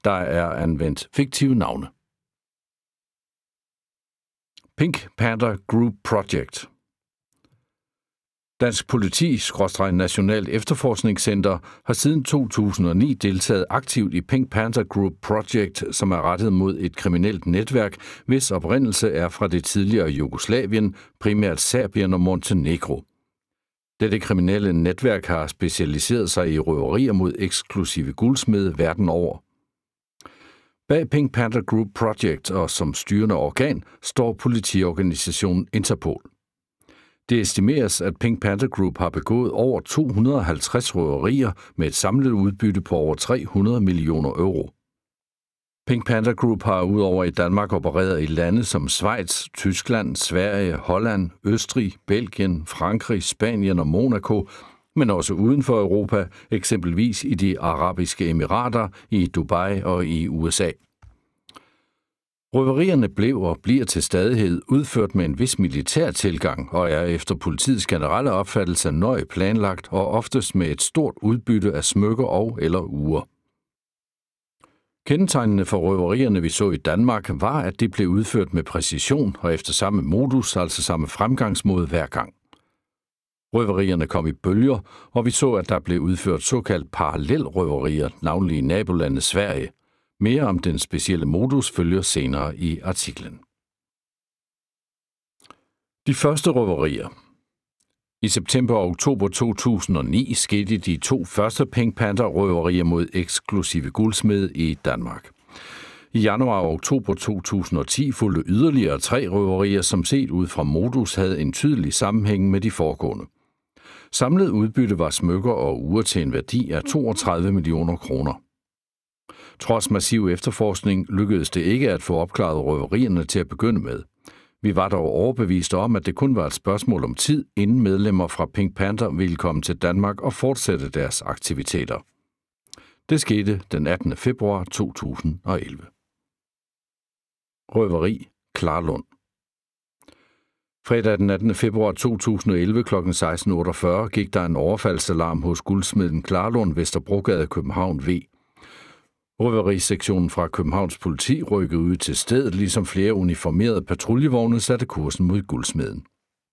Der er anvendt fiktive navne. Pink Panther Group Project. Dansk Politi/Nationalt Efterforskningscenter har siden 2009 deltaget aktivt i Pink Panther Group Project, som er rettet mod et kriminelt netværk, hvis oprindelse er fra det tidligere Jugoslavien, primært Serbien og Montenegro. Dette kriminelle netværk har specialiseret sig i røverier mod eksklusive guldsmede verden over. Bag Pink Panther Group Project og som styrende organ står politiorganisationen Interpol. Det estimeres, at Pink Panther Group har begået over 250 røverier med et samlet udbytte på over 300 millioner euro. Pink Panther Group har udover i Danmark opereret i lande som Schweiz, Tyskland, Sverige, Holland, Østrig, Belgien, Frankrig, Spanien og Monaco, men også uden for Europa, eksempelvis i de arabiske emirater, i Dubai og i USA. Røverierne blev og bliver til stadighed udført med en vis militær tilgang og er efter politiets generelle opfattelse nøje planlagt og oftest med et stort udbytte af smykker og eller ure. Kendetegnende for røverierne, vi så i Danmark, var, at det blev udført med præcision og efter samme modus, altså samme fremgangsmåde hver gang. Røverierne kom i bølger, og vi så, at der blev udført såkaldt parallelrøverier, navnlig i nabolandet Sverige. Mere om den specielle modus følger senere i artiklen. De første røverier. I september og oktober 2009 skete de 2 første Pink Panther-røverier mod eksklusive guldsmede i Danmark. I januar og oktober 2010 fulgte yderligere 3 røverier, som set ud fra modus havde en tydelig sammenhæng med de foregående. Samlet udbytte var smykker og ure til en værdi af 32 millioner kroner. Trods massiv efterforskning lykkedes det ikke at få opklaret røverierne til at begynde med. Vi var dog overbeviste om, at det kun var et spørgsmål om tid, inden medlemmer fra Pink Panther ville komme til Danmark og fortsætte deres aktiviteter. Det skete den 18. februar 2011. Røveri Klarlund. Fredag den 18. februar 2011 kl. 16.48 gik der en overfaldsalarm hos guldsmeden Klarlund, Vesterbrogade, København V. Røverisektionen fra Københavns politi rykkede ud til stedet, ligesom flere uniformerede patruljevogne satte kursen mod guldsmeden.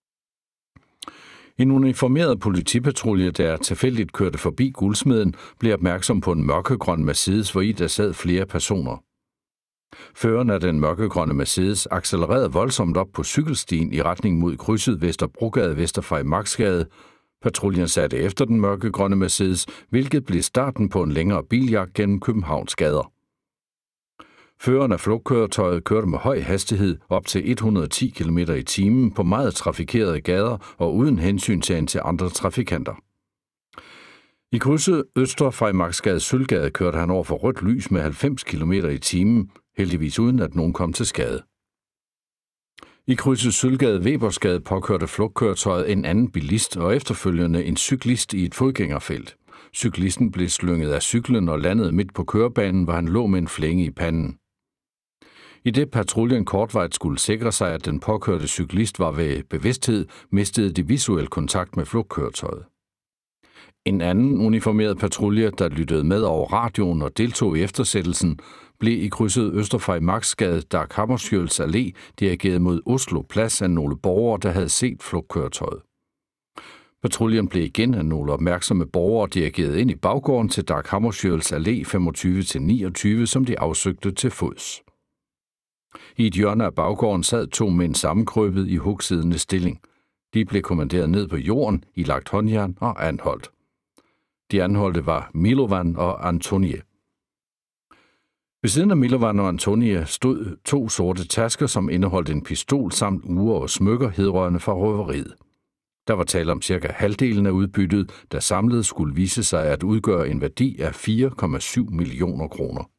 En uniformeret politipatrulje, der tilfældigt kørte forbi guldsmeden, blev opmærksom på en mørkegrøn Mercedes, hvori der sad flere personer. Føreren af den mørkegrønne Mercedes accelererede voldsomt op på cykelstien i retning mod krydset Vesterbrogade vest for Frederiksbergsgade. Patruljen satte efter den mørkegrønne Mercedes, hvilket blev starten på en længere biljagt gennem Københavns gader. Føreren af flugtkøretøjet kørte med høj hastighed op til 110 km/t på meget trafikerede gader og uden hensyntagen til andre trafikanter. I krydset Øster Frederiksbergsgade Sølvgade kørte han over for rødt lys med 90 km/t, heldigvis uden at nogen kom til skade. I krydset Sølvgade Webersgade påkørte flugtkøretøjet en anden bilist og efterfølgende en cyklist i et fodgængerfelt. Cyklisten blev slynget af cyklen og landede midt på kørebanen, hvor han lå med en flænge i panden. I det patruljen kortvejt skulle sikre sig, at den påkørte cyklist var ved bevidsthed, mistede de visuel kontakt med flugtkøretøjet. En anden uniformeret patrulje, der lyttede med over radioen og deltog i eftersættelsen, blev i krydset Østerfrej-Maxgade, Dag Hammarskjölds Allé, dirigeret mod Oslo Plads af nogle borgere, der havde set flugtkøretøjet. Patruljen blev igen af nogle opmærksomme borgere dirigeret ind i baggården til Dag Hammarskjölds Allé 25-29, som de afsøgte til fods. I et hjørne af baggården sad 2 mænd sammenkrøbet i hugsiddende stilling. De blev kommanderet ned på jorden, ilagt håndjern og anholdt. De anholdte var Milovan og Antonie. Ved siden af Milovan og Antonie stod 2 sorte tasker, som indeholdt en pistol samt ure og smykker hedrørende fra røveriet. Der var tale om cirka halvdelen af udbyttet, der samlet skulle vise sig at udgøre en værdi af 4,7 millioner kroner.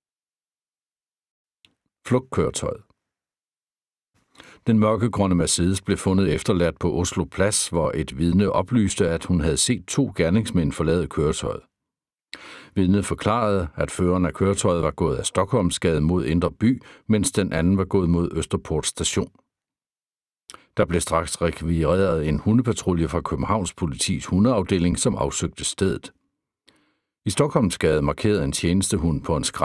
Flugtkøretøjet. Den mørkegrønne Mercedes blev fundet efterladt på Oslo Plads, hvor et vidne oplyste, at hun havde set 2 gerningsmænd forlade køretøjet. Vidnet forklarede, at føreren af køretøjet var gået af Stockholmsgade mod Indre By, mens den anden var gået mod Østerport Station. Der blev straks rekvireret en hundepatrulje fra Københavns politis hundeafdeling, som afsøgte stedet. I Stockholmsgade markerede en tjenestehund på en